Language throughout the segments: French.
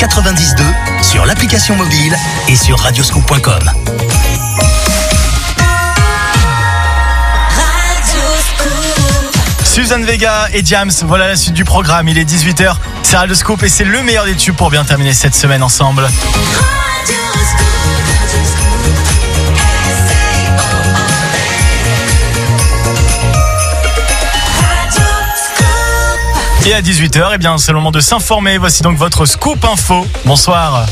92.2 sur l'application mobile et sur radioscoop.com. Suzanne Vega et Diams, voilà la suite du programme. Il est 18h, c'est Radioscoop et c'est le meilleur des tubes pour bien terminer cette semaine ensemble. Et à 18h, eh bien, c'est le moment de s'informer. Voici donc votre Scoop Info. Bonsoir.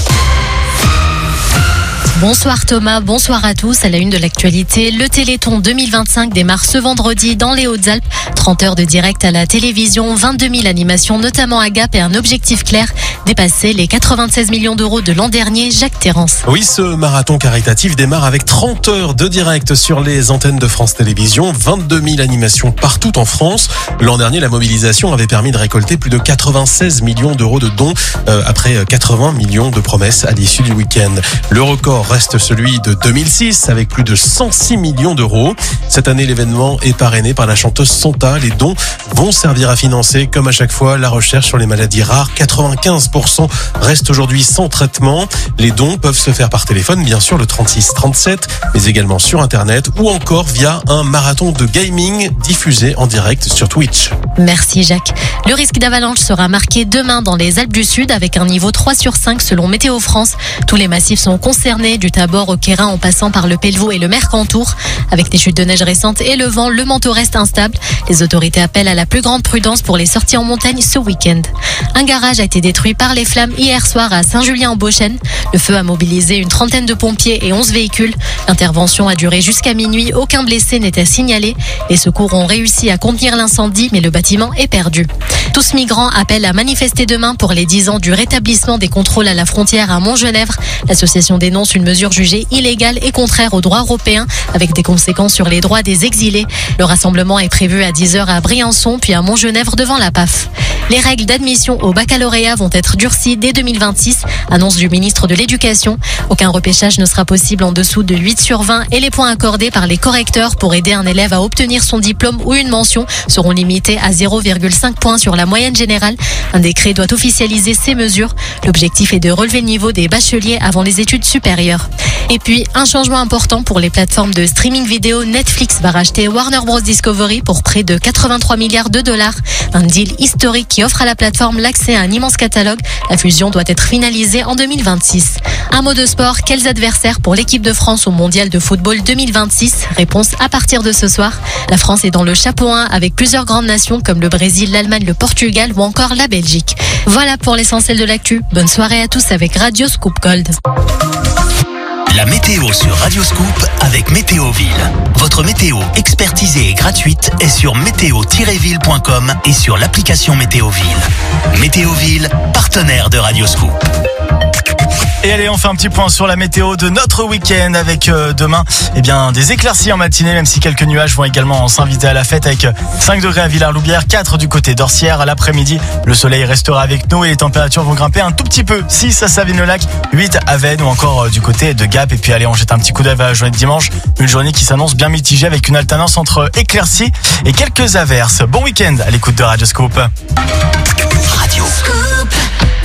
Bonsoir Thomas, bonsoir à tous. À la une de l'actualité, le Téléthon 2025 démarre ce vendredi dans les Hautes-Alpes. 30 heures de direct à la télévision, 22 000 animations, notamment à Gap, et un objectif clair, dépasser les 96 millions d'euros de l'an dernier. Jacques Terrance. Oui, ce marathon caritatif démarre avec 30 heures de direct sur les antennes de France Télévisions, 22 000 animations partout en France. L'an dernier, la mobilisation avait permis de récolter plus de 96 millions d'euros de dons, après 80 millions de promesses à l'issue du week-end. Le record reste celui de 2006 avec plus de 106 millions d'euros. Cette année, l'événement est parrainé par la chanteuse Santa. Les dons vont servir à financer, comme à chaque fois, la recherche sur les maladies rares. 95% restent aujourd'hui sans traitement. Les dons peuvent se faire par téléphone, bien sûr, le 3637, mais également sur Internet ou encore via un marathon de gaming diffusé en direct sur Twitch. Merci Jacques. Le risque d'avalanche sera marqué demain dans les Alpes du Sud avec un niveau 3 sur 5 selon Météo France. Tous les massifs sont concernés, du Tabor au Queyrin en passant par le Pelvoux et le Mercantour. Avec des chutes de neige récentes et le vent, le manteau reste instable. Les autorités appellent à la plus grande prudence pour les sorties en montagne ce week-end. Un garage a été détruit par les flammes hier soir à Saint-Julien-en-Beauchêne. Le feu a mobilisé une trentaine de pompiers et 11 véhicules. L'intervention a duré jusqu'à minuit. Aucun blessé n'était signalé. Les secours ont réussi à contenir l'incendie, mais le bâtiment est perdu. Tous migrants appellent à manifester demain pour les 10 ans du rétablissement des contrôles à la frontière à Montgenèvre. L'association dénonce une mesure jugée illégale et contraire au droit européen, avec des conséquences sur les droits des exilés. Le rassemblement est prévu à 10h à Briançon, puis à Montgenèvre devant la PAF. Les règles d'admission au baccalauréat vont être durcies dès 2026, annonce du ministre de l'Éducation. Aucun repêchage ne sera possible en dessous de 8 sur 20 et les points accordés par les correcteurs pour aider un élève à obtenir son diplôme ou une mention seront limités à 0,5 points sur la moyenne générale. Un décret doit officialiser ces mesures. L'objectif est de relever le niveau des bacheliers avant les études supérieures. Et puis, un changement important pour les plateformes de streaming vidéo. Netflix va racheter Warner Bros Discovery pour près de 83 milliards de dollars. Un deal historique qui offre à la plateforme l'accès à un immense catalogue. La fusion doit être finalisée en 2026. Un mot de sport, quels adversaires pour l'équipe de France au Mondial de football 2026 ? Réponse à partir de ce soir. La France est dans le chapeau 1 avec plusieurs grandes nations comme le Brésil, l'Allemagne, le Portugal ou encore la Belgique. Voilà pour l'essentiel de l'actu. Bonne soirée à tous avec Radio Scoop Gold. La météo sur Radioscoop avec Météoville. Votre météo expertisée et gratuite est sur météo-ville.com et sur l'application Météoville. Météoville, partenaire de Radioscoop. Et allez, on fait un petit point sur la météo de notre week-end avec demain des éclaircies en matinée, même si quelques nuages vont également s'inviter à la fête avec 5 degrés à Villars-Loubière, 4 du côté d'Orsières. À l'après-midi, le soleil restera avec nous et les températures vont grimper un tout petit peu. 6 à Savines-le-Lac, 8 à Veynes ou encore du côté de Gap. Et puis allez, on jette un petit coup d'œil à la journée de dimanche. Une journée qui s'annonce bien mitigée avec une alternance entre éclaircies et quelques averses. Bon week-end à l'écoute de Radioscoop. Radioscoop.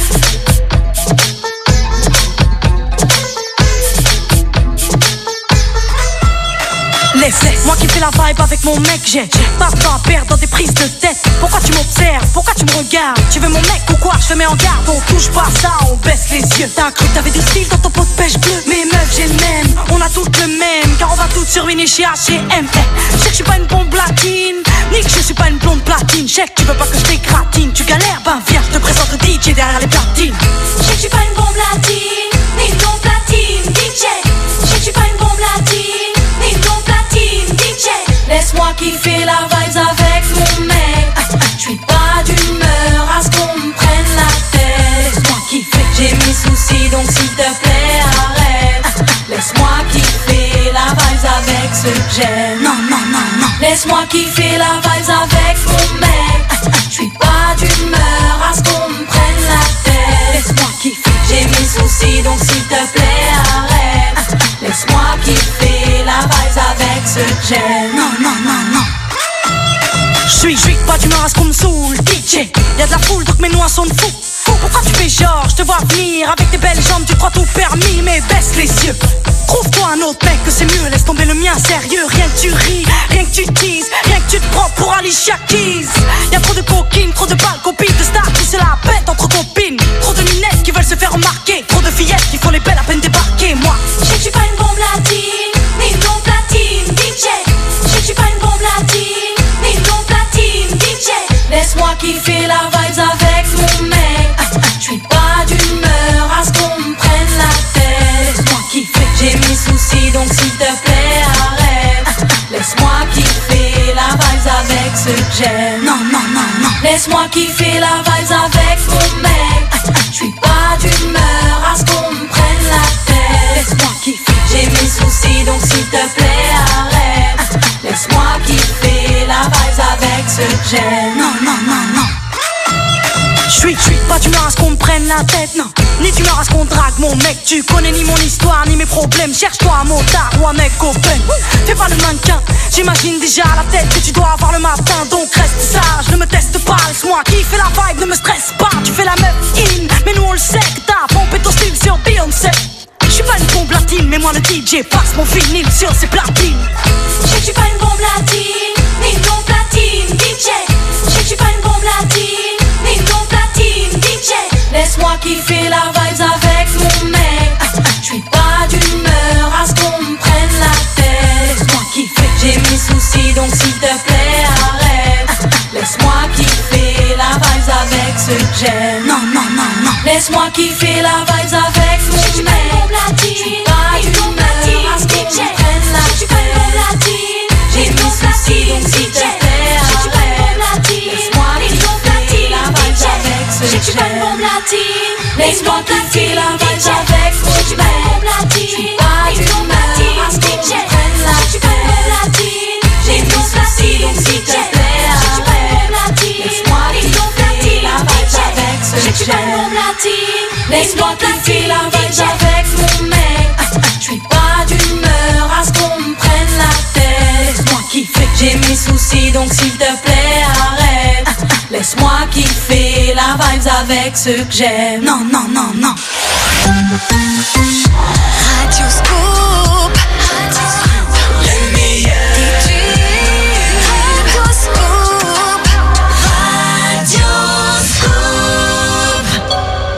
Moi qui fais la vibe avec mon mec, j'ai pas de temps à perdre dans des prises de tête. Pourquoi tu m'observes, pourquoi tu me regardes? Tu veux mon mec ou quoi? Je te mets en garde, on touche pas ça, on baisse les yeux. T'as cru que t'avais du style dans ton pot de pêche bleu. Mes meufs j'ai le même, on a toutes le même, car on va toutes surviner chez H&M. Je sais que je suis pas une bombe latine, ni que je suis pas une blonde platine. Je sais que tu veux pas que je t'écratine, tu galères, ben viens, je te présente le DJ derrière les platines. Je sais que je suis pas une bombe latine, ni une blonde platine, DJ. Je sais que je suis pas une bombe latine, ni une blonde platine, DJ. Laisse-moi kiffer la vibes avec mon mec. Je suis pas d'humeur à ce qu'on me prenne la tête. Laisse-moi kiffer, j'ai mes soucis donc s'il te plaît arrête. Laisse-moi kiffer la vibes avec ce que j'aime. Non, non, non, non. Laisse-moi kiffer la vibes avec mon mec. Je suis pas d'humeur à ce qu'on me prenne la tête. Laisse-moi kiffer, j'ai mes soucis donc s'il te plaît arrête. Laisse-moi kiffer la vibes avec ce que j'aime. Non, non, non, non. Je suis pas d'humeur à ce qu'on me saoule, DJ. Y'a de la foule donc mes noix sont de fous. Pourquoi tu fais genre, je te vois venir. Avec tes belles jambes, tu crois tout permis, mais baisse les yeux. Trouve-toi un autre mec que c'est mieux, laisse tomber le mien sérieux. Rien que tu ris, rien que tu teases, rien que tu te prends pour Alicia Keys. Y'a trop de coquines, trop de balles, copines de stars qui se la pètent entre copines. Trop de minettes qui veulent se faire remarquer, trop de fillettes qui font les belles à peine débarquer. Moi, je sais que je suis pas une bombe latine, ni une bombe platine, DJ. Je sais que je suis pas une bombe latine, ni une bombe platine, DJ. Laisse-moi kiffer la vibes avec mon mec. Je suis pas d'humeur à ce qu'on me prenne la tête. Laisse-moi kiffer, j'ai mes soucis donc s'il te plaît arrête. Laisse-moi kiffer la vibes avec ceux que j'aime. non, non, non, non. Laisse-moi kiffer la vibes avec mon mec. Je suis pas d'humeur à ce qu'on me prenne la tête. Laisse-moi kiffer. J'ai mes soucis donc s'il te plaît arrête. Laisse-moi kiffer la vibes avec ceux que j'aime. Non, non, non, non. Je suis pas d'humeur à ce qu'on me prenne la tête, non. Ni d'humeur à ce qu'on drague mon mec. Tu connais ni mon histoire, ni mes problèmes. Cherche-toi un motard ou un mec open. Fais pas le mannequin, j'imagine déjà la tête que tu dois avoir le matin. Donc reste sage, ne me teste pas. Laisse-moi kiffer la vibe, ne me stresse pas. Tu fais la meuf in, mais nous on le sait que t'as pompé ton style sur Beyoncé. Je suis pas une bombe latine, mais moi le DJ passe mon vinyle sur ses platines. Je sais que je suis pas une bombe latine, ni une bombe platine, DJ. Je sais que je suis pas une bombe latine, ni une bombe platine, DJ. Laisse-moi kiffer la vibes avec mon mec. Je suis pas d'humeur à ce qu'on me prenne la tête. Laisse-moi kiffer. J'ai mes soucis donc s'il te plaît arrête. Laisse-moi kiffer la vibes avec ceux que j'aime. Non, non, non, non. Laisse-moi kiffer la vibes avec mon mec. Je suis pas d'humeur à ce qu'on me prenne la tête. J'ai mes soucis donc s'il te plaît arrête. Laisse-moi kiffer la vibes avec ceux que j'aime. Laisse-moi kiffer la vibes avec mon mec. Je suis pas d'humeur à ce qu'on me prenne la tête. J'ai mes soucis donc s'il te plaît arrête. Laisse-moi kiffer la vibes avec ceux que j'aime. Laisse-moi kiffer la vibes avec mon mec. Je suis pas d'humeur à ce qu'on me prenne la tête. Laisse-moi kiffer. J'ai mes soucis donc s'il te plaît arrête. Laisse-moi kiffer la vibes avec ceux que j'aime. Non, non, non, non. Radio Scoop. Le meilleur des tubes. Radio Scoop. Radio Scoop.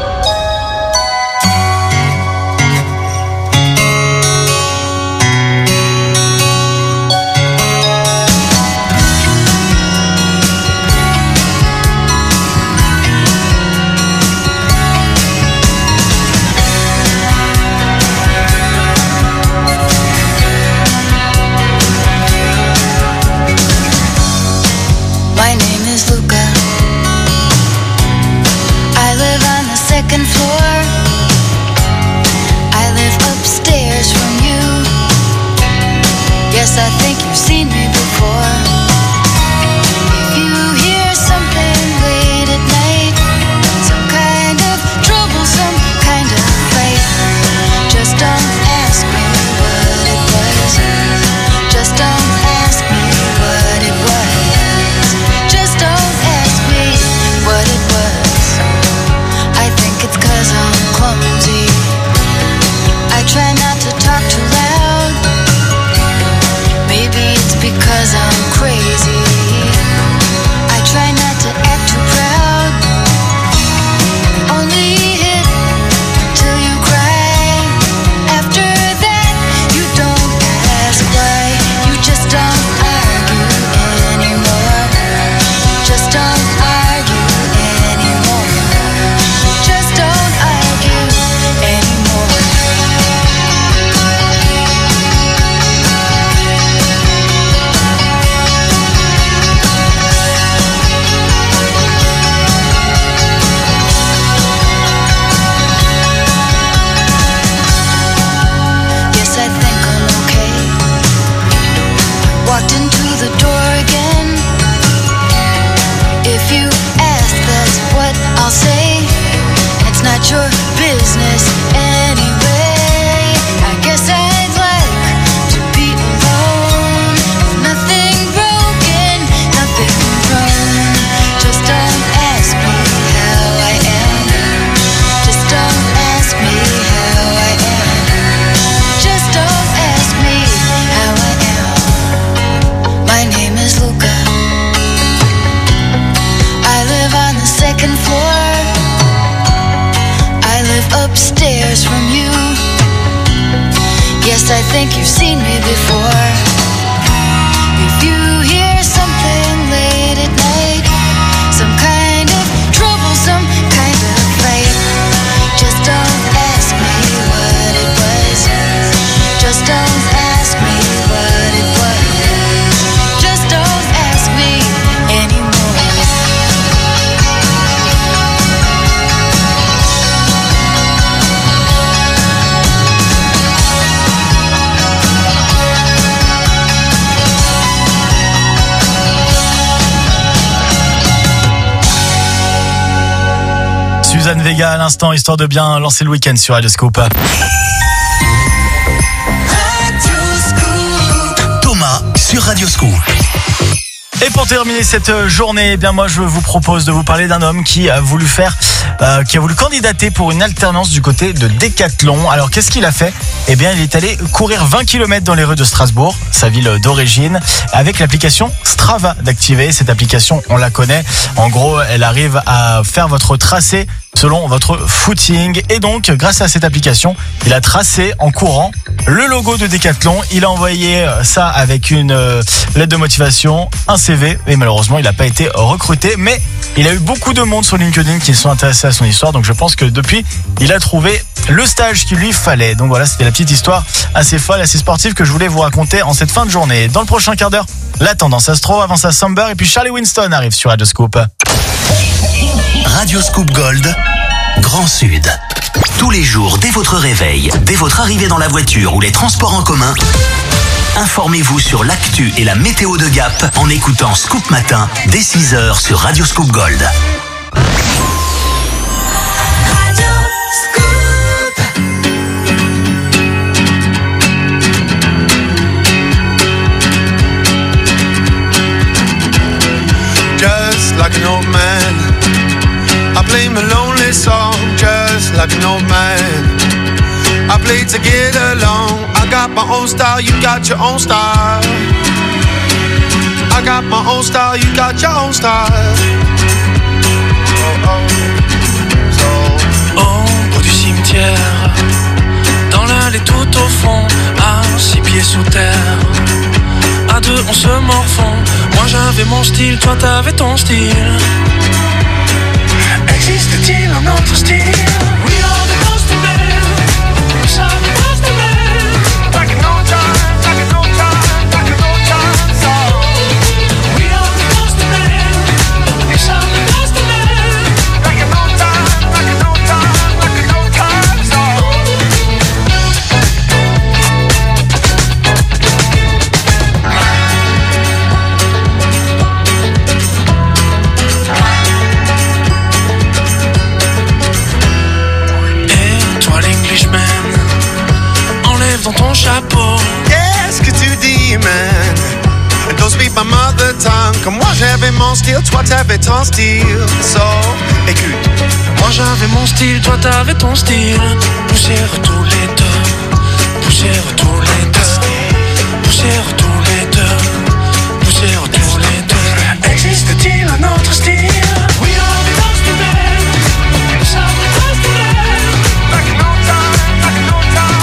Second floor, I live upstairs from you. Yes, I think you've seen me before. If you hear something late at night, some kind of trouble, some kind of fight, just don't ask me what it was. Just don't ask me what it was. Just don't ask me what it was. It's 'cause I'm clumsy. I try not to talk too loud. Maybe it's because I'm crazy. I try not to act too proud. Only hit till you cry. After that, you don't ask why. You just don't argue anymore. Just don't argue anymore. Just don't argue anymore. Yes, I think I'm okay. Walked into the door again. If you ask, that's what I'll say. It's not your business anyway. I guess I'd like to be alone. Nothing broken, nothing wrong. Just don't ask me how I am. Just don't this from you. Yes, I think you've seen me before. If you hear something late at night, some kind of trouble, some kind of fight, just don't ask me what it was. Just don't ask me what it was. Just don't ask me anymore. Suzanne Vega à l'instant, histoire de bien lancer le week-end sur Radio Scoop. Thomas sur Radio Scoop. Et pour terminer cette journée, eh bien moi je vous propose de vous parler d'un homme qui a voulu candidater pour une alternance du côté de Décathlon. Alors qu'est-ce qu'il a fait ? Eh bien il est allé courir 20 km dans les rues de Strasbourg, sa ville d'origine, avec l'application Strava d'activer. Cette application, on la connaît. En gros, elle arrive à faire votre tracé selon votre footing. Et donc, grâce à cette application, il a tracé en courant le logo de Décathlon. Il a envoyé ça avec une lettre de motivation, un CV. Et malheureusement, il n'a pas été recruté. Mais il a eu beaucoup de monde sur LinkedIn qui sont intéressés à son histoire. Donc je pense que depuis, il a trouvé le stage qu'il lui fallait. Donc voilà, c'était la petite histoire assez folle, assez sportive que je voulais vous raconter en cette fin de journée. Dans le prochain quart d'heure, la tendance astro, avant ça Samber, et puis Charlie Winston arrive sur Radio Scoop. Radio Scoop Gold, Grand Sud. Tous les jours, dès votre réveil, dès votre arrivée dans la voiture ou les transports en commun, informez-vous sur l'actu et la météo de Gap en écoutant Scoop Matin dès 6h sur Radio Scoop Gold. Just like an old man, I play my lonely song. Just like an old man, I play to get along. I got my own style, you got your own style. I got my own style, you got your own style. Au bout du cimetière, dans l'allée tout au fond, à 6 pieds sous terre. À deux on se morfond. Moi j'avais mon style, toi t'avais ton style. Existe-t-il un autre style? We are the ghost of men. We are the ghost of men. Like an old time, like an old time, like an old time song. We are the ghost of men. We are the ghost of men. Like an old time, like an old time, like an old time song. Dans ton chapeau. Qu'est-ce que tu dis, man? Don't speak my mother tongue. Comme moi j'avais mon style, toi t'avais ton style. So, écoute. Moi j'avais mon style, toi t'avais ton style. Poussière tous les deux. Poussière tous les deux. Poussière tous les deux. Poussière tous les deux. Existe-t-il un autre style? We are the ghost of men. We are the ghost of men. Like an old time, like an old time.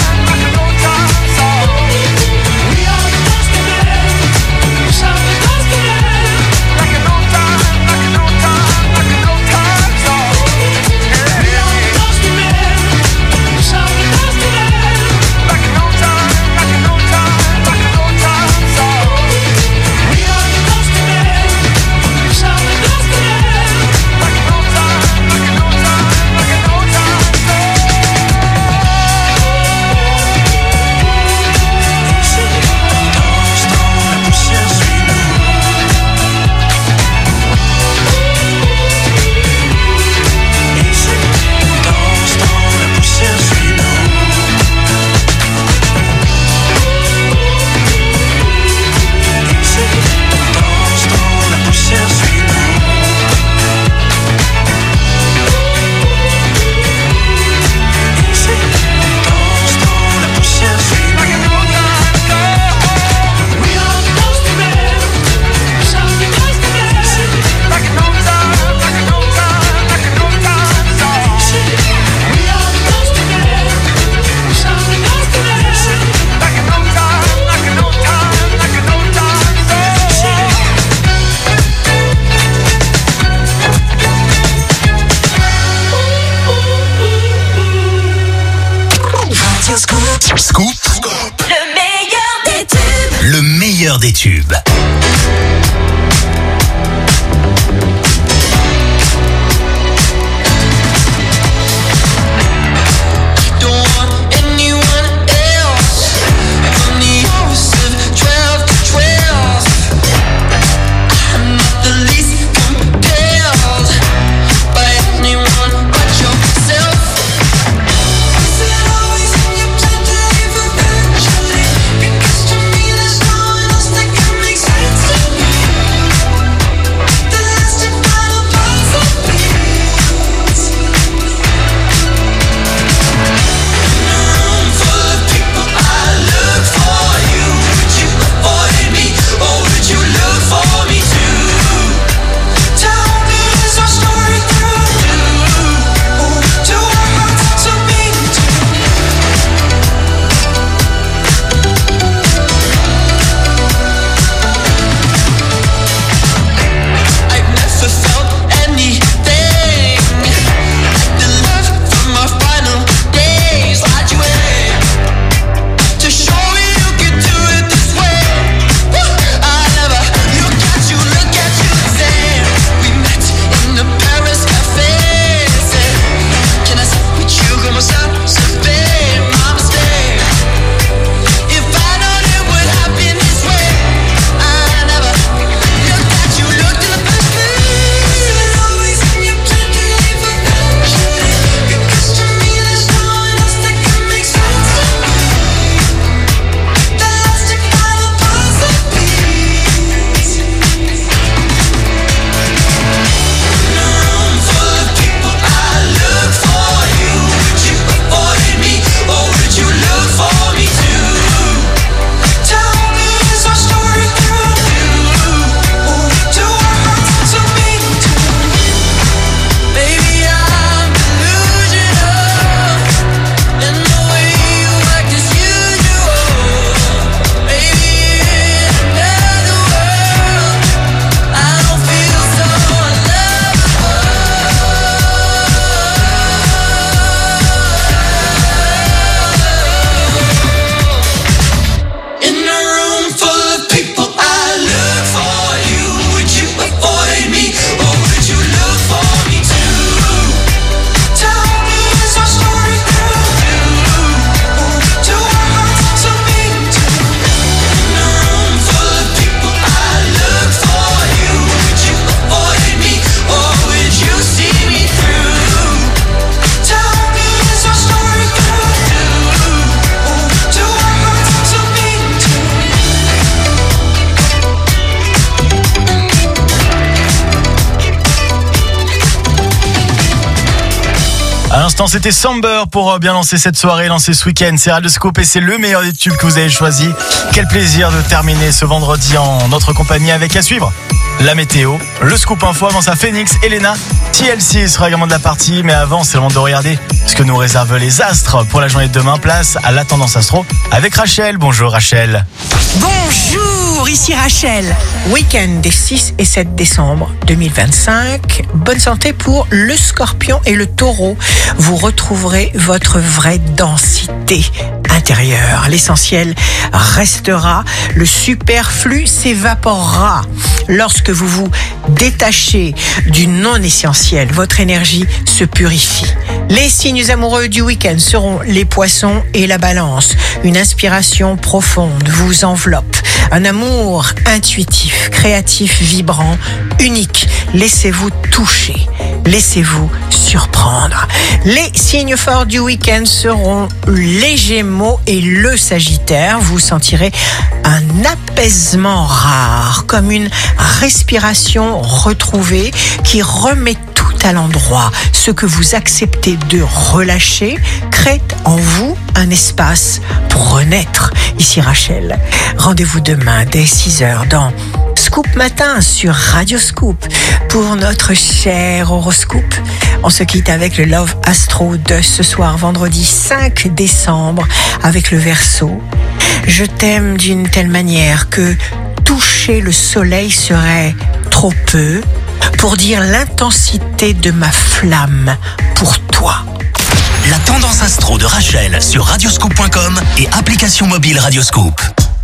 Scoop, Le meilleur des tubes. le meilleur des tubes. À l'instant, c'était Samber pour bien lancer cette soirée, lancer ce week-end. C'est Radio Scoop et c'est le meilleur des tubes que vous avez choisi. Quel plaisir de terminer ce vendredi en notre compagnie avec à suivre la météo, le Scoop Info avant ça, Phoenix, Elena, TLC sera également de la partie. Mais avant, c'est le moment de regarder ce que nous réservent les astres pour la journée de demain. Place à la tendance astro avec Rachel. Bonjour Rachel. Bonjour, ici Rachel. Week-end des 6 et 7 décembre 2025. Bonne santé pour le Scorpion et le Taureau. Vous retrouverez votre vraie densité intérieure. L'essentiel restera, le superflu s'évaporera. Lorsque vous vous détachez du non-essentiel, votre énergie se purifie. Les signes amoureux du week-end seront les Poissons et la Balance. Une inspiration profonde vous enveloppe. Un amour intuitif, créatif, vibrant, unique. Laissez-vous toucher. Laissez-vous surprendre. Les signes forts du week-end seront les Gémeaux et le Sagittaire. Vous sentirez un apaisement rare, comme une respiration retrouvée qui remet tout à l'endroit. Ce que vous acceptez de relâcher crée en vous un espace pour renaître. Ici Rachel. Rendez-vous demain dès 6h dans Scoop Matin sur Radio Scoop pour notre cher horoscope. On se quitte avec le Love Astro de ce soir, vendredi 5 décembre, avec le Verseau. Je t'aime d'une telle manière que toucher le soleil serait trop peu pour dire l'intensité de ma flamme pour toi. La tendance astro l'intro de Rachel sur radioscoop.com et application mobile Radioscoop.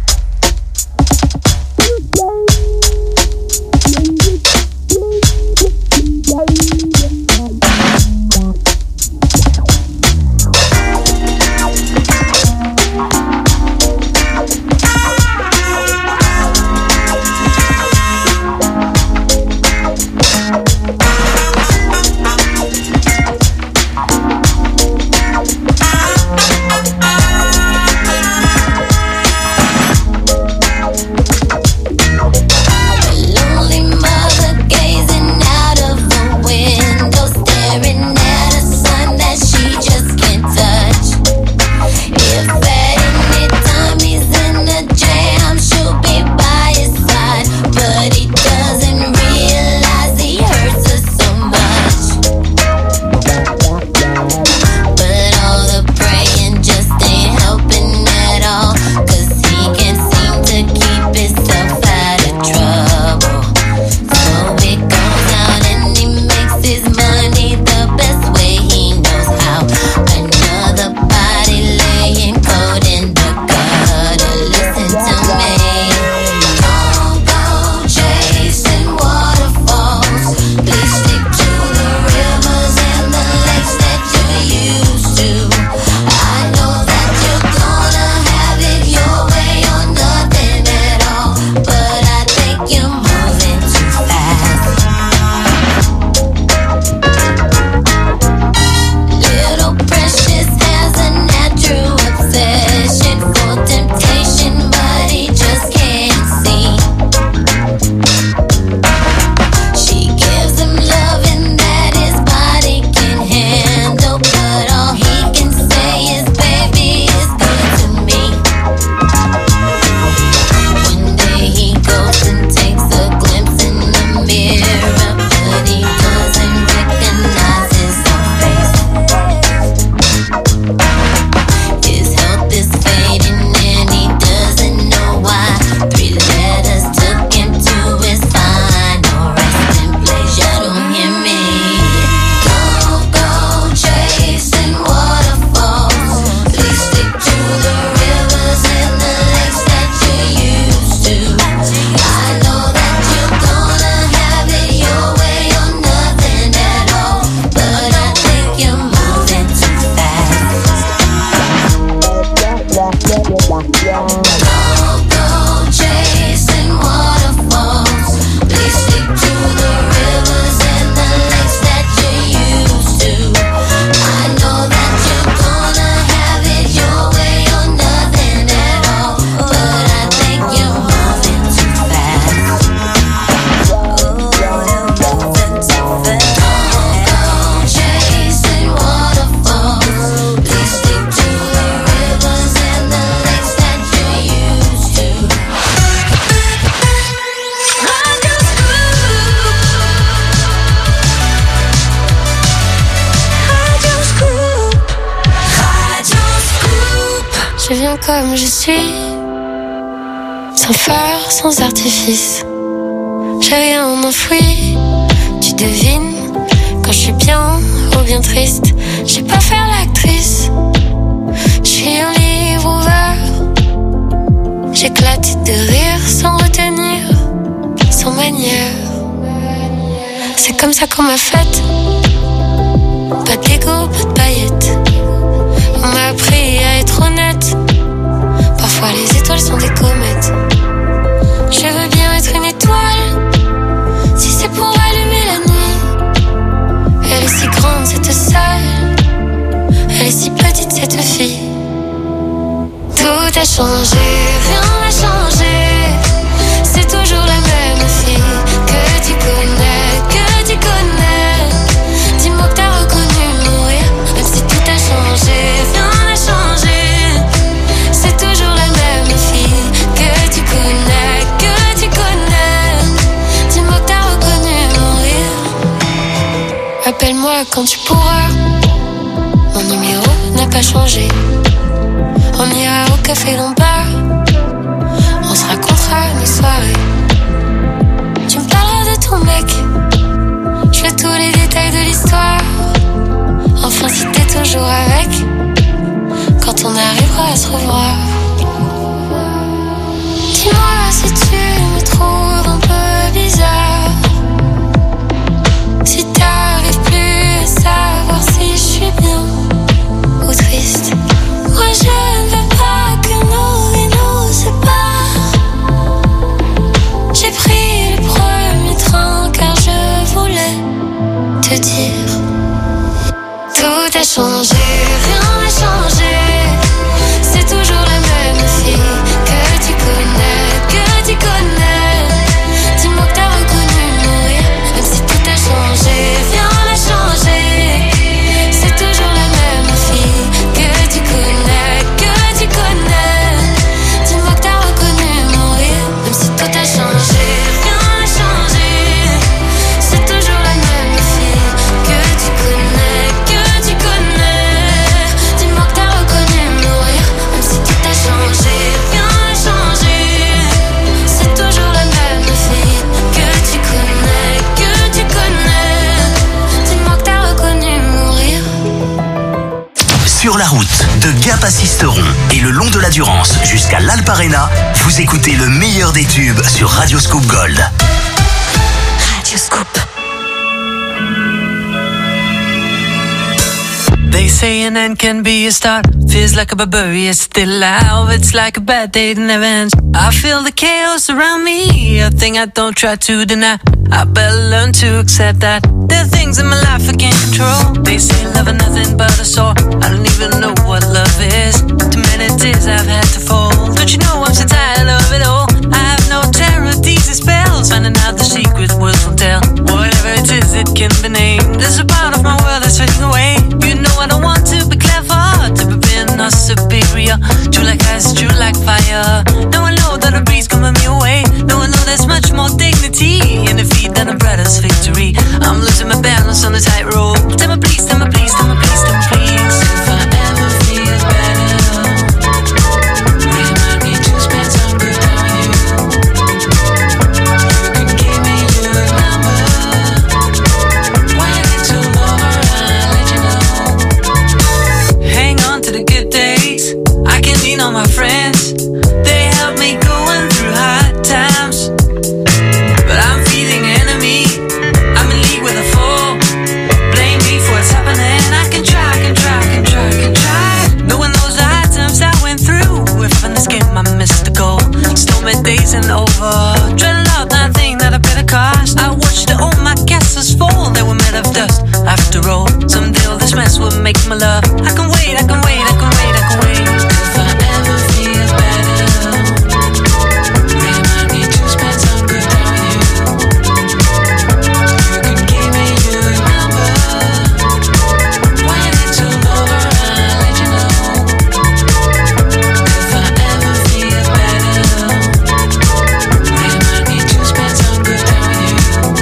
Je viens comme je suis, sans phare, sans artifice. J'ai rien enfoui, tu devines, quand je suis bien ou bien triste. J'ai pas faire l'actrice, je suis un livre ouvert. J'éclate de rire sans retenir, sans manière. C'est comme ça qu'on m'a faite, pas d'ego, pas de paillettes. On m'a appris à être honnête. Parfois les étoiles sont des comètes. Je veux bien être une étoile, si c'est pour allumer la nuit. Elle est si grande cette salle, elle est si petite cette fille. Tout a changé, rien n'a changé. C'est toujours la même fille que tu connais, que tu connais. Dis-moi que t'as reconnu mon rire, même si tout a changé, rien n'a changé. C'est toujours la même fille que tu connais, que tu connais. Dis-moi que t'as reconnu mon rire. Appelle-moi quand tu pourras, mon numéro n'a pas changé. On ira au café Lombard, on se racontera nos soirées. Tu me parleras de ton mec, je veux tous les détails de l'histoire. Enfin si t'es toujours avec, arrivera à se revoir. Dis-moi si tu me trouves un peu bizarre, si t'arrives plus à savoir si je suis bien ou triste. Moi je ne veux pas que nos vies nous séparent. J'ai pris le premier train car je voulais te dire. Tout a changé, rien n'a changé. C'est toujours la même fille que tu connais, Dis-moi que t'as reconnu mon rire, même si tout a changé, rien n'a changé. C'est toujours la même fille que tu connais, Dis-moi que t'as reconnu mon rire, même si tout a changé, rien n'a changé. C'est toujours la même fille que tu connais, Dis-moi que t'as reconnu mon rire, même si tout a changé, rien n'a changé. C'est toujours la même fille que tu connais, Dis-moi que t'as reconnu mon rire. Sur la route, de Gap à Sisteron et le long de la Durance jusqu'à l'Alpe Arena, vous écoutez le meilleur des tubes sur Radio Scoop Gold. Radio Scoop. They say an end can be a start. Feels like a barbarian still alive. It's like a bad day that never ends. I feel the chaos around me, a thing I don't try to deny. I better learn to accept that there are things in my life I can't control. They say love is nothing but a sore. I don't even know what love is. Too many tears I've had to fold. Don't you know I'm so tired of it all? I have no terror of these spells. Finding out the secret words won't tell. Whatever it is, it can be named. There's a part of my world that's fading away. You know I don't want to be clever, to be being not superior. True like ice, true like fire. Now I know that a breeze coming me away. Now I know there's much more dignity in defeat than a brother's victory. I'm losing my balance on the tightrope. Tell me please, tell me please, tell me please, tell me please. If I ever feel better, remind me to spend some good on you. You can give me your number. When it's all over, I'll let you know. Hang on to the good days. I can lean on my friends. They help me going through hard times. But I'm feeling enemy. I'm in league with a fool. Blame me for what's happening. I can try. No one knows the hard times I went through. If in this game I missed the goal. Stormy days and over. Dreaded out that thing that I better cost. I watched all my castles fall. They were made of dust. After all, someday all this mess will make my love. I can wait. If I ever feel better, remind me to spend some good on you. You can give me your number. When it's all over, I'll let you know. If I ever feel better, remind me to spend some good on you.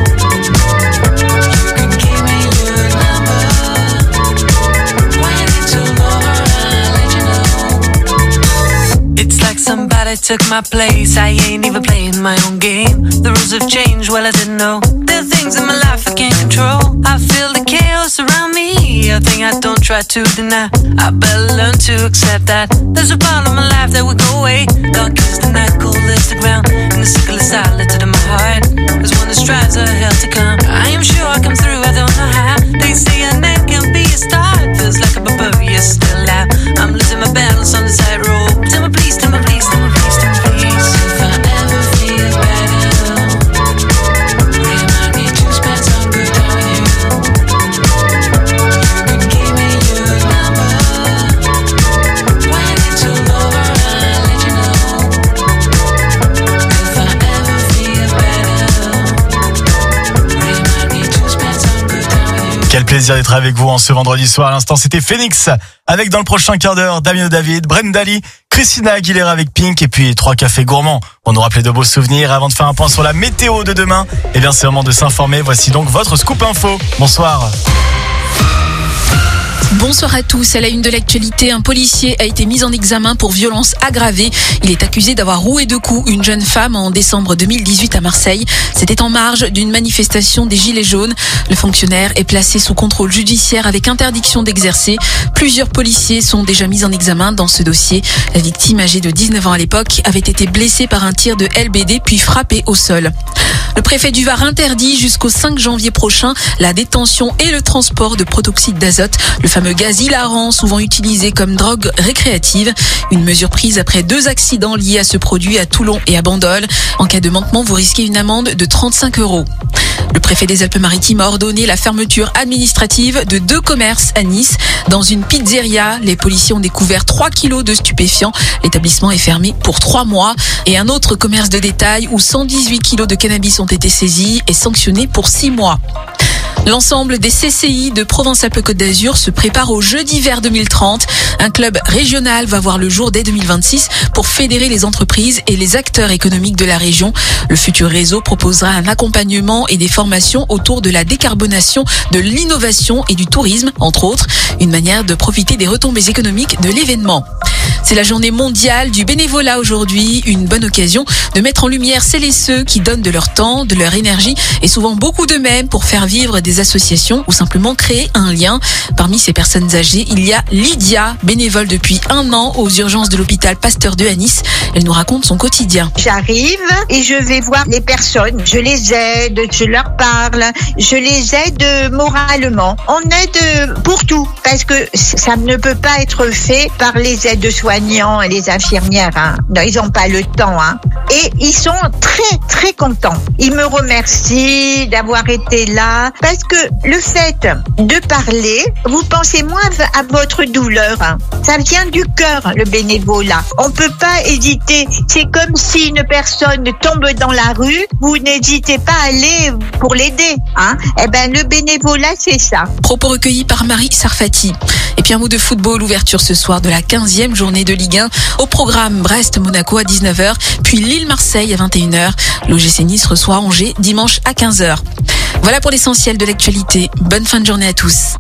You can give me your number. When it's all over, I'll let you know. It's like somebody took my place. I ain't even playing my own game. The rules have changed, well I didn't know. There are things in my life I can't control. I feel the chaos around me, a thing I don't try to deny. I better learn to accept that there's a part of my life that will go away. Dark is the night, cold is the ground, and the sickle is silent in my heart. There's one that strives a hell to come. I am sure I come through, I don't know how. They say an end can be a start. Feels like a barbarian still alive. I'm losing my balance on the tightrope. Tell me please, tell me please, tell me please, tell me please. If I ever feel better, remind me to spend some good on you. You can give me your number. When it's all over, I'll let you know. If I ever feel better, remind me to spend some good on you. Quel plaisir d'être avec vous en ce vendredi soir. À l'instant, c'était Phoenix. Avec dans le prochain quart d'heure, Damien David, Brenda Lee, Christina Aguilera avec Pink et puis 3 cafés gourmands. On nous rappelait de beaux souvenirs. Avant de faire un point sur la météo de demain, eh bien c'est le moment de s'informer. Voici donc votre scoop info. Bonsoir. Bonsoir à tous. À la une de l'actualité, un policier a été mis en examen pour violence aggravée. Il est accusé d'avoir roué de coups une jeune femme en décembre 2018 à Marseille. C'était en marge d'une manifestation des Gilets jaunes. Le fonctionnaire est placé sous contrôle judiciaire avec interdiction d'exercer. Plusieurs policiers sont déjà mis en examen dans ce dossier. La victime, âgée de 19 ans à l'époque, avait été blessée par un tir de LBD puis frappée au sol. Le préfet du Var interdit jusqu'au 5 janvier prochain la détention et le transport de protoxyde d'azote, le fameux gaz hilarant souvent utilisé comme drogue récréative. Une mesure prise après 2 accidents liés à ce produit à Toulon et à Bandol. En cas de manquement, vous risquez une amende de 35 €. Le préfet des Alpes-Maritimes a ordonné la fermeture administrative de 2 commerces à Nice. Dans une pizzeria, les policiers ont découvert 3 kilos de stupéfiants. L'établissement est fermé pour 3 mois. Et un autre commerce de détail où 118 kilos de cannabis ont été saisis et sanctionnés pour 6 mois. L'ensemble des CCI de Provence-Alpes-Côte d'Azur se prépare au Jeux d'hiver 2030. Un club régional va voir le jour dès 2026 pour fédérer les entreprises et les acteurs économiques de la région. Le futur réseau proposera un accompagnement et des formations autour de la décarbonation, de l'innovation et du tourisme, entre autres. Une manière de profiter des retombées économiques de l'événement. C'est la journée mondiale du bénévolat aujourd'hui, une bonne occasion de mettre en lumière celles et ceux qui donnent de leur temps, de leur énergie et souvent beaucoup d'eux-mêmes pour faire vivre des associations ou simplement créer un lien. Parmi ces personnes âgées, il y a Lydia, bénévole depuis 1 an aux urgences de l'hôpital Pasteur II à Nice. Elle nous raconte son quotidien. J'arrive et je vais voir les personnes, je les aide, je leur parle, je les aide moralement. On aide pour tout parce que ça ne peut pas être fait par les aides-soignants et les infirmières. Hein. Non, ils n'ont pas le temps. Hein. Et ils sont très très contents. Ils me remercient d'avoir été là parce que le fait de parler, vous pensez moins à votre douleur. Hein. Ça vient du cœur, le bénévolat. On peut pas hésiter. C'est comme si une personne tombe dans la rue, vous n'hésitez pas à aller pour l'aider. Hein. Eh ben, le bénévolat, c'est ça. Propos recueillis par Marie Sarfati. Et puis un mot de football, ouverture ce soir de la 15e journée de Ligue 1. Au programme Brest-Monaco à 19h, puis Lille-Marseille à 21h. L'OGC Nice reçoit Angers dimanche à 15h. Voilà pour l'essentiel de l'actualité. Bonne fin de journée à tous.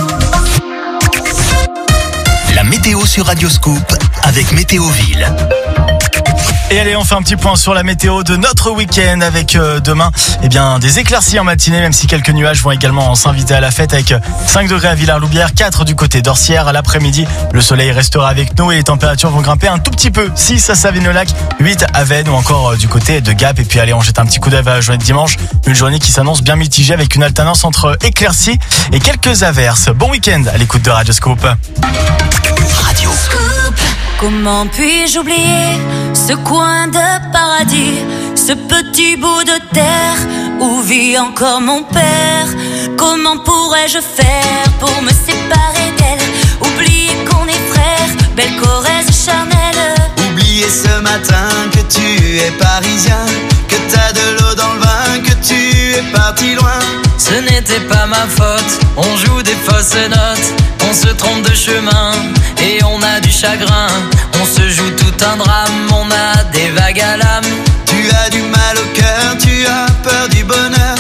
La météo sur Radio Scoop avec Météoville. Et allez, on fait un petit point sur la météo de notre week-end avec demain des éclaircies en matinée, même si quelques nuages vont également s'inviter à la fête avec 5 degrés à Villars-Loubière, 4 du côté d'Orsières. À l'après-midi, le soleil restera avec nous et les températures vont grimper un tout petit peu. 6 à Savines-le-Lac, 8 à Veynes ou encore du côté de Gap. Et puis allez, on jette un petit coup d'œil à la journée de dimanche. Une journée qui s'annonce bien mitigée avec une alternance entre éclaircies et quelques averses. Bon week-end à l'écoute de Radio Scoop. Radio Scoop. Comment puis-je oublier ce coin de paradis, ce petit bout de terre où vit encore mon père? Comment pourrais-je faire pour me séparer d'elle? Oublier qu'on est frères, belle Corrèze charnelle. Oublier ce matin que tu es parisien, que t'as de l'eau dans le vin, que tu es parti loin. Ce n'était pas ma faute, on joue des fausses notes, on se trompe de chemin et on a du chagrin. On se joue tout un drame, on a des vagues à l'âme. Tu as du mal au cœur, tu as peur du bonheur.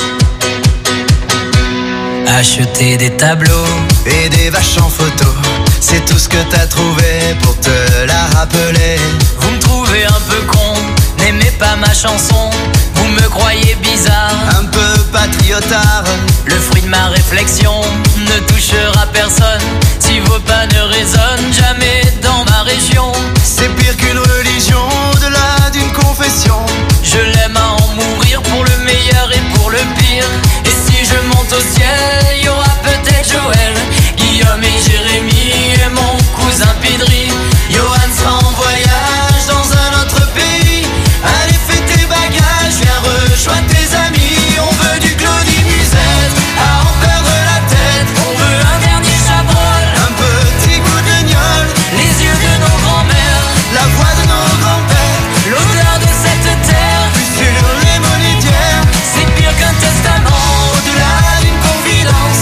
Acheter des tableaux et des vaches en photo, c'est tout ce que t'as trouvé pour te la rappeler. Vous me trouvez un peu con, n'aimez pas ma chanson. Vous me croyez bizarre, un peu patriotard. Le fruit de ma réflexion ne touchera personne si vos pas ne résonnent jamais dans ma région. C'est pire qu'une religion, au-delà d'une confession. Je l'aime à en mourir pour le meilleur et pour le pire. Et si je monte au ciel, il y aura peut-être Joël, Guillaume et Jérémy et mon cousin Pidri. Johan sera en voyage dans un autre pays. Allez, fais tes bagages, viens rejoindre tes amis. On veut du Claudie Musette, à en perdre la tête. On veut un dernier Chabrol, un petit coup de gnôle, les yeux de nos grands-mères, la voix de nos grands-pères, l'odeur de cette terre, puis sur les monétières. C'est pire qu'un testament, au-delà d'une confidence.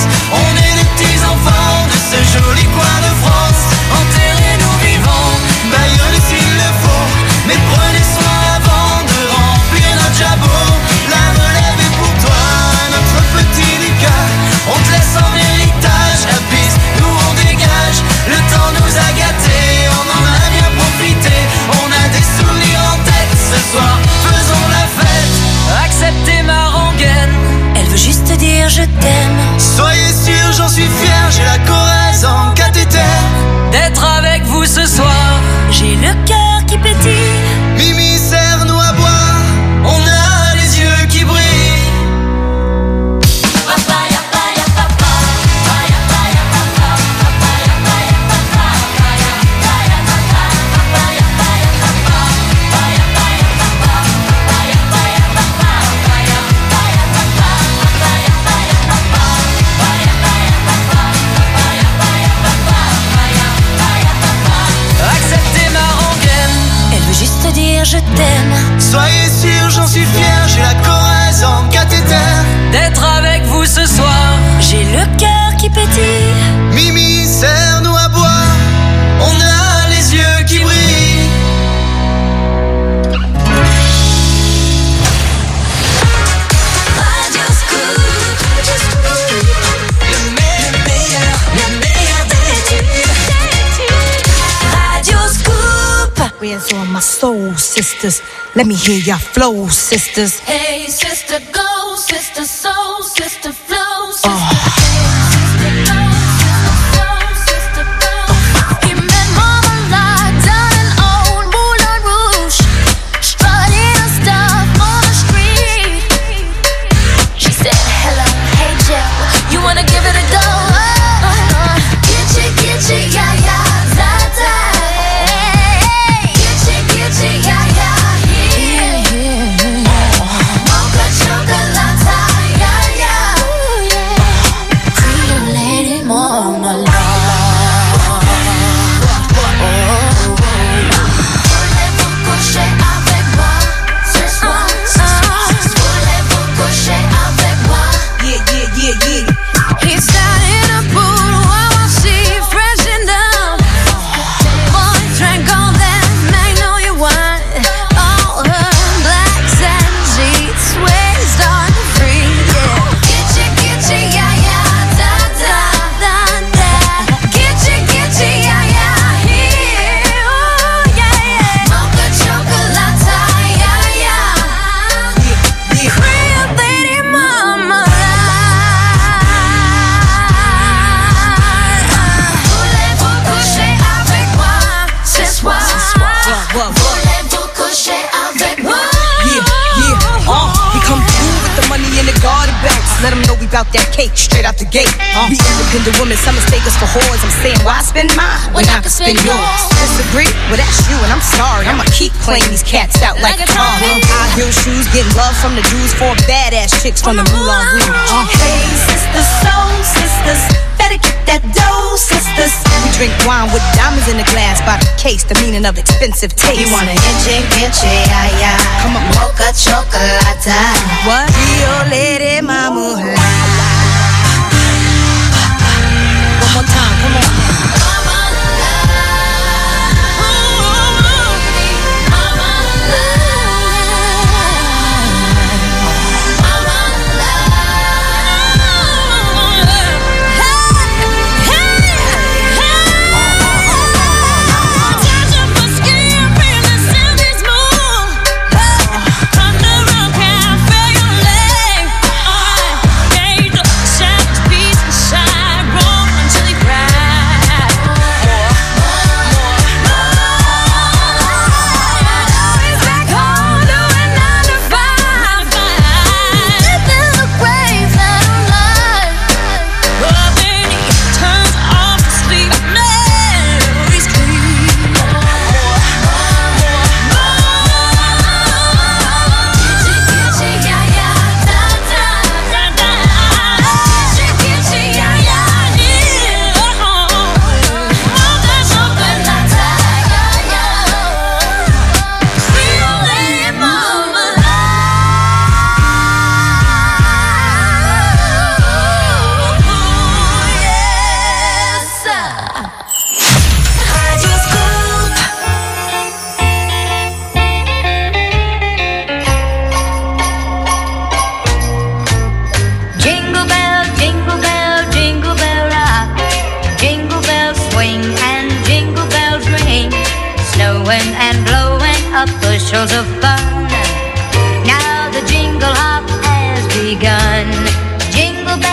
je t'aime. Soyez sûr, j'en suis fier, j'ai la Corrèze en cathéter. D'être avec vous ce soir, J'ai le cœur qui pétille. Mimi, serre-nous à boire, on a les yeux qui brillent. acceptez ma rengaine. Elle veut juste dire je t'aime. Soyez sûr, j'en suis fier, j'ai la Corrèze en cathéter. D'être avec vous ce soir, J'ai le cœur qui pétille. Mimi, serre-nous à boire, on a les yeux qui brillent. Radio Scoop. Le meilleur des tubes. Radio Scoop. Where's all my soul sisters? Let me hear your flow, sisters. Hey, sister, go, sister, soul, sister, flow, sister. He met Mama locked down an old Moulin Rouge, strutting her stuff on the street. She said, hello, hey Joe, you wanna give it a go? Get ya, yeah, yeah, za-za. Get ya, yeah, yeah, yeah. Mocha chocolate, yeah, yeah. Pretty lady, mama, voulez-vous coucher avec moi ce soir? Voulez-vous coucher avec moi? Yeah. He sat in a pool while she freshened up. Boy drank all that magnolia wine. All her blacks and sheets squeezed on the free. Yeah. Get ya, yeah, yeah, da da da da. Get ya, yeah, yeah, here. Ooh, yeah, yeah. Mocha chocolate, yeah, yeah. Real lady mama. Voulez-vous coucher avec moi ce soir? Voulez-vous coucher avec moi? We come through with the money in the garden bags. Let them know we bout that cake straight out the gate. We independent women, some mistake us for whores. I'm saying, why spend mine when I can spend yours? Disagree? Well, that's you, and I'm sorry. I'ma keep playing these cats out like a car. High heel shoes, getting love from the Jews, 4 badass chicks from the Moulin Rouge. Hey, sisters, soul sisters, better get that dough, sisters. We drink wine with diamonds in the glass by the case, the meaning of expensive taste. You wanna get ya, yeah, yeah. Come on. Mocha chocolate. What? Rio Lady Mama. One more time, come on. bushels of fun. Now the jingle hop has begun. Jingle bells.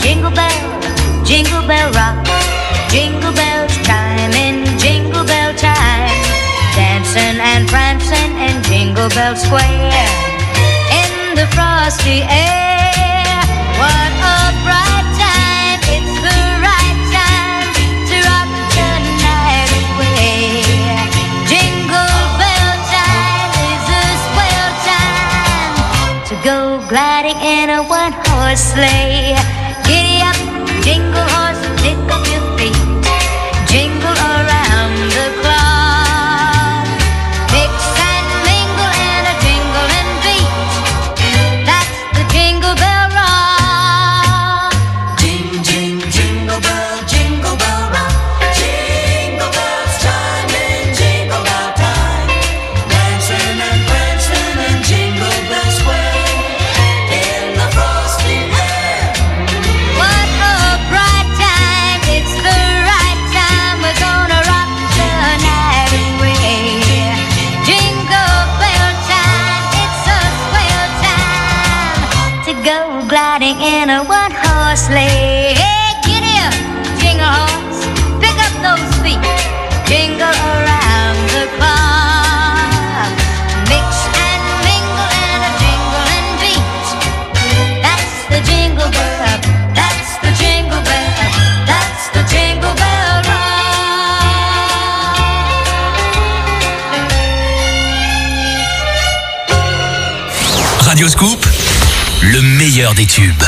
jingle bell rock, jingle bells chiming, jingle bell time, dancing and prancing in Jingle Bell Square, in the frosty air. What a bright time, it's the right time to rock the night away. Jingle bell time is a swell time to go gliding in a one-horse sleigh. Giddy up, jingle horse, pick up your feet, jingle around the clock. Mix and mingle in a jingling beat, that's the Jingle Bell Rock. Jing, jing, jingle bell rock, jingle bells chiming, jingle bell time, dancing and prancing in Jingle Bell Square, in the frosty air. What a bright time, it's the right time, we're gonna rock the night away. Jingle bell time, it's a swell time to go gliding in a one-horse sleigh. Hey, giddy up, jingle horse, pick up those feet, jingle around the clock. Mix and mingle in a jingling beat, that's the Jingle Bell, that's the Jingle Bell, that's the Jingle Bell Rock. Radio Scoop, le meilleur des tubes.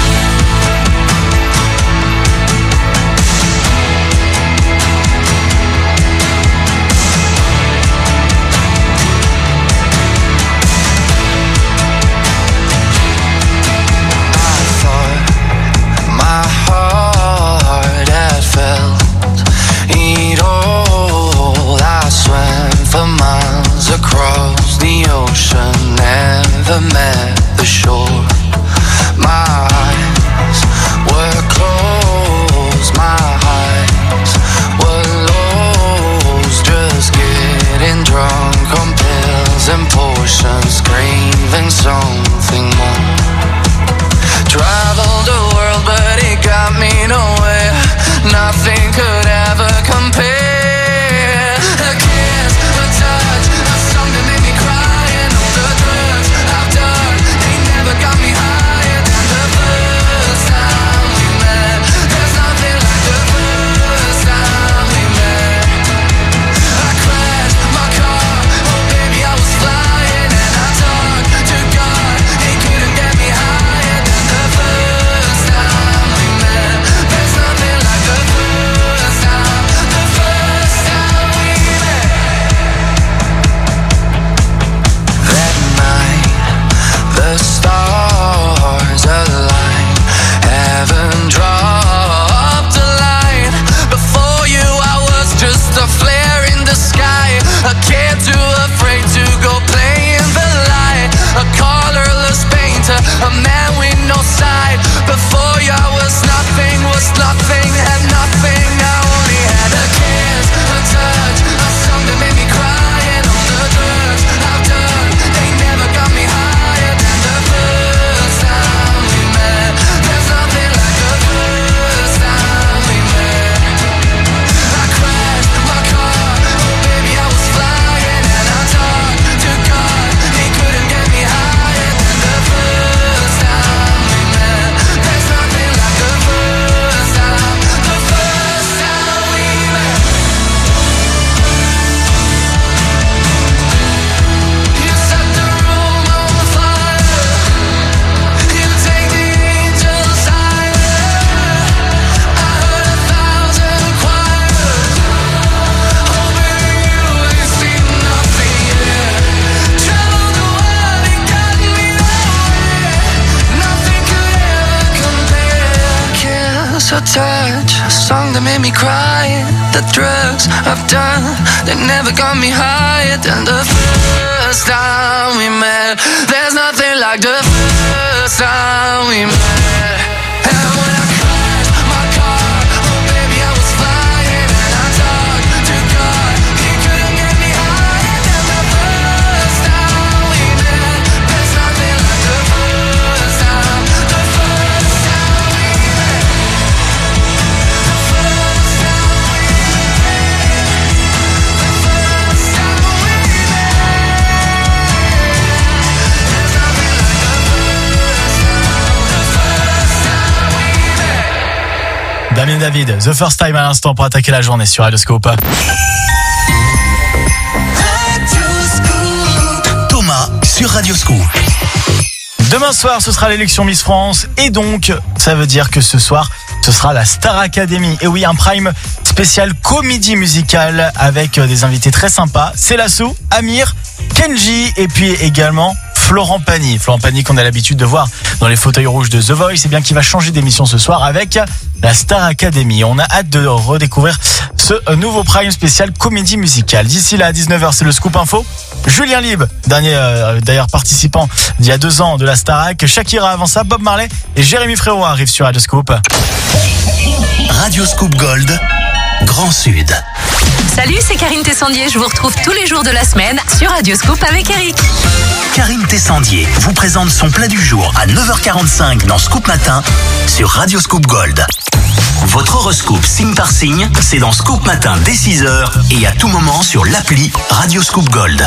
My heart had felt it all. I swam for miles across the ocean, never met the shore. My eyes were closed, my eyes were lost, just getting drunk on pills and potions, craving something more. Traveled the world, but it got me nowhere. Nothing could ever compare. A kiss, a touch, a song that made me cry, and all the drugs I've done, they never got me higher than the first time we met. There's nothing like the first time we met. I crashed my car, oh baby I was flying, and I talked to God, he couldn't get me higher than the first time we met. There's nothing like the first time we met. That night, the stars aligned, heaven dropped a line. Before you I was just a flare in the sky, a kid too afraid to go play in the light, a colorless painter, a man with no side. Before you I was nothing, had nothing. I only had a kiss, a touch, a song that made me cry, and all the drugs I've done, they never got me higher than the first time we met. There's nothing like the first time we met. I crashed my car, oh baby I was flying, and I talked to God, he couldn't get me higher than the first time we met. There's nothing like the first time we met. You set the room on fire, you take the angels higher. I heard 1,000 choirs, oh baby you ain't seen nothing yet. Traveled the world and got me nowhere, nothing could ever compare. Kiss, a touch, a song that made me cry, the drugs I've done, they never got me higher than the first time we met. There's nothing like the first time we met. And when I crashed my car, oh baby I was flying, and I talked to God, he couldn't get me higher than the first time we met. There's nothing like the first time we met. David, The First Time à l'instant pour attaquer la journée sur Radio Scoop. Thomas sur Radio Scoop. Demain soir, ce sera l'élection Miss France et donc, ça veut dire que ce soir, ce sera la Star Academy. Et oui, un prime spécial comédie musicale avec des invités très sympas. Célassou, Amir, Kenji et puis également Florent Pagny. Florent Pagny qu'on a l'habitude de voir dans les fauteuils rouges de The Voice, et bien qui va changer d'émission ce soir avec la Star Academy. On a hâte de redécouvrir ce nouveau prime spécial comédie musicale. D'ici là, à 19h, c'est le Scoop Info. Julien Lieb, dernier d'ailleurs participant d'il y a 2 ans de la Starac. Shakira avant ça, Bob Marley et Jérémy Frérot arrivent sur Radio Scoop. Radio Scoop Gold, Grand Sud. Salut, c'est Karine Tessandier. Je vous retrouve tous les jours de la semaine sur Radio Scoop avec Eric. Karine Tessandier vous présente son plat du jour à 9h45 dans Scoop Matin sur Radio Scoop Gold. Votre horoscope signe par signe, c'est dans Scoop Matin dès 6h et à tout moment sur l'appli Radio Scoop Gold.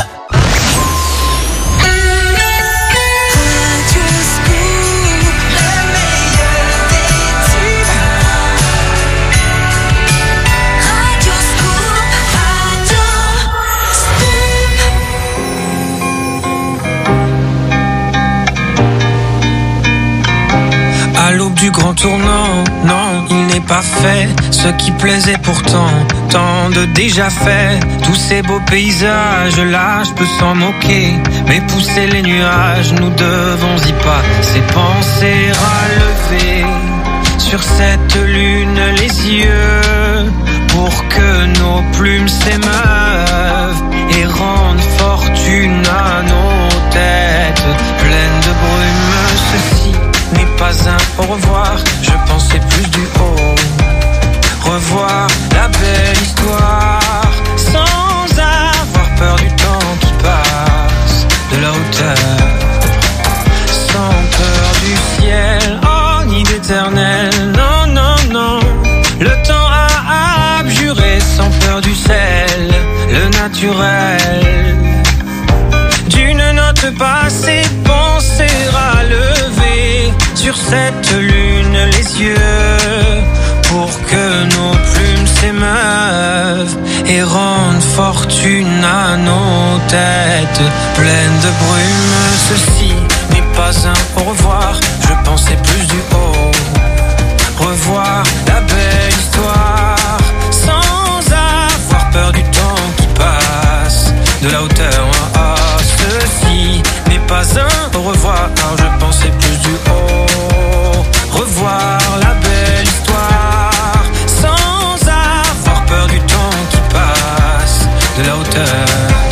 À l'aube du grand tournant, non, il n'est pas fait. Ce qui plaisait pourtant, tant de déjà fait. Tous ces beaux paysages, là, je peux s'en moquer. Mais pousser les nuages, nous devons y passer. Penser à lever sur cette lune les yeux pour que nos plumes s'émeuvent et rendent fortune à nos têtes pleines de brume. Ceci n'est pas un au revoir, je pensais plus du haut. Revoir la belle histoire sans avoir peur du temps qui passe, de la hauteur, sans peur du ciel, oh ni d'éternel, non, non, non. Le temps a abjuré sans peur du sel, le naturel. D'une note passée, penser à lever sur cette lune les yeux pour que nos plumes s'émeuvent et rendent fortune à nos têtes pleines de brume. Ceci n'est pas un au revoir, je pensais plus du haut. Revoir la belle histoire sans avoir peur du temps qui passe, de la hauteur. Ceci n'est pas un au revoir, je pensais plus du haut. Revoir la belle histoire sans avoir peur du temps qui passe, de la hauteur.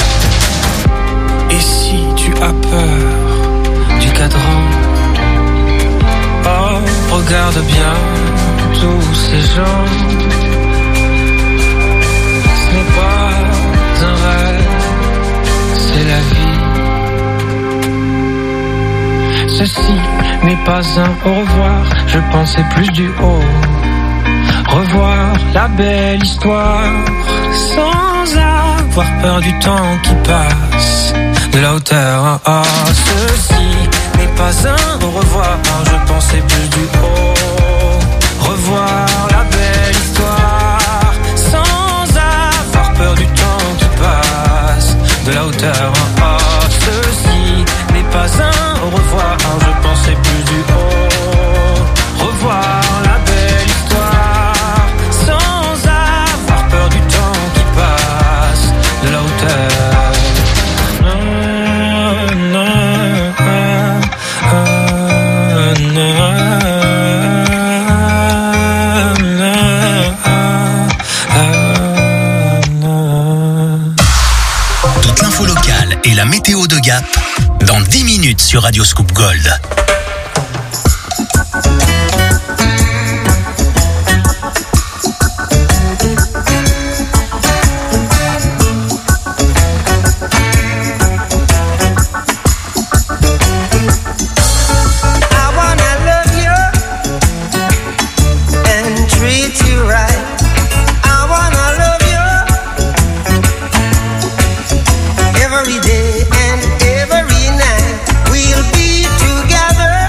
Et si tu as peur du cadran, oh, regarde bien tous ces gens. Ce n'est pas un rêve, c'est la vie. Ceci n'est pas un au revoir, je pensais plus du haut. Revoir la belle histoire sans avoir peur du temps qui passe, de la hauteur. Oh, ceci n'est pas un au revoir, je pensais plus du haut. Revoir la belle histoire sans avoir peur du temps qui passe, de la hauteur. Oh, ceci n'est pas un au revoir, je pensais plus du haut. Revoir la belle histoire sans avoir peur du temps qui passe, de la hauteur. Toute l'info locale et la météo de Gap dans 10 minutes sur Radio Scoop Gold. Every day and every night we'll be together.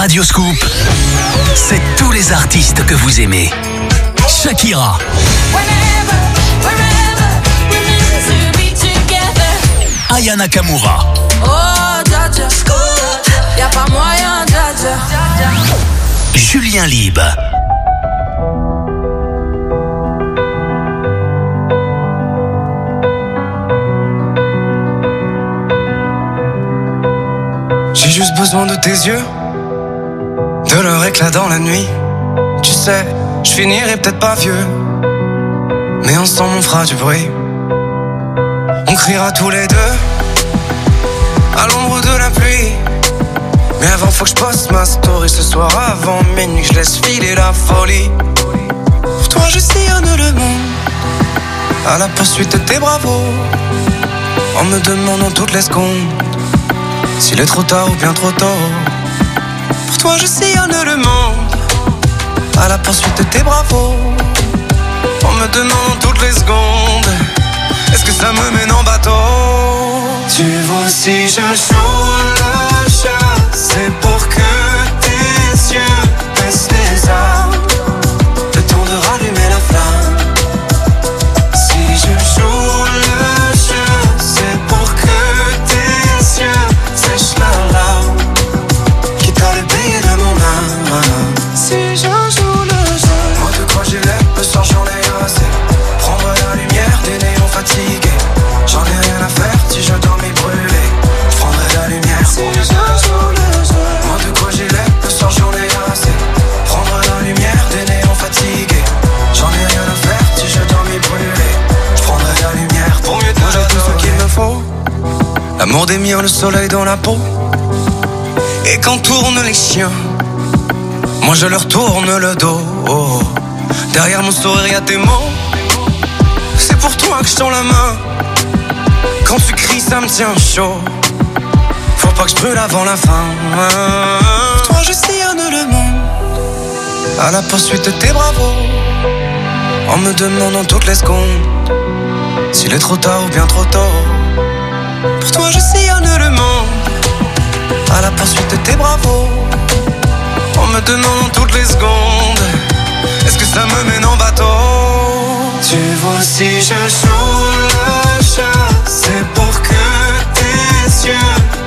Radio Scoop, c'est tous les artistes que vous aimez. Shakira, Aya Nakamura, Julien Lieb, j'ai juste besoin de tes yeux, de leur éclat dans la nuit. Tu sais, je finirai peut-être pas vieux, mais ensemble on fera du bruit. On criera tous les deux à l'ombre de la pluie. Mais avant faut que je poste ma story ce soir avant minuit, que je laisse filer la folie. Pour toi je sillonne le monde à la poursuite de tes bravos, en me demandant toutes les secondes s'il est trop tard ou bien trop tôt. Pour toi je sillonne le monde à la poursuite de tes bravos, en me demandant toutes les secondes est-ce que ça me mène en bateau. Tu vois si je joue le jeu, c'est pour que tes yeux baissent les armes, le temps de rallumer la flamme. Si je joue le jeu, c'est pour que tes yeux sèchent leurs larmes, quitte à le payer de mon âme. Si je joue le jeu, moi de quoi j'ai l'air, le soir j'en ai assez. Prendre la lumière des néons fatigués, j'en ai rien à faire si je dois m'y brûler. Je prendrai la lumière si je joue le jeu. Moi de quoi j'ai l'air, le soir j'en ai assez. Prendre la lumière des néons fatigués, j'en ai rien à faire si je dois m'y brûler. Je prendrai la lumière pour mieux te donner tout ce qu'il me faut. L'amour des miens, le soleil dans la peau. Et quand tournent les chiens, moi je leur tourne le dos. Derrière mon sourire y'a tes mots, c'est pour toi que je tends la main. Quand tu cries ça me tient chaud, faut pas que je brûle avant la fin. Pour toi je sillonne le monde à la poursuite de tes bravos, en me demandant toutes les secondes s'il est trop tard ou bien trop tôt. Pour toi je sillonne le monde à la poursuite de tes bravos, en me demandant toutes les secondes est-ce que ça me mène en bateau. Tu vois si je joue le jeu, c'est pour que tes yeux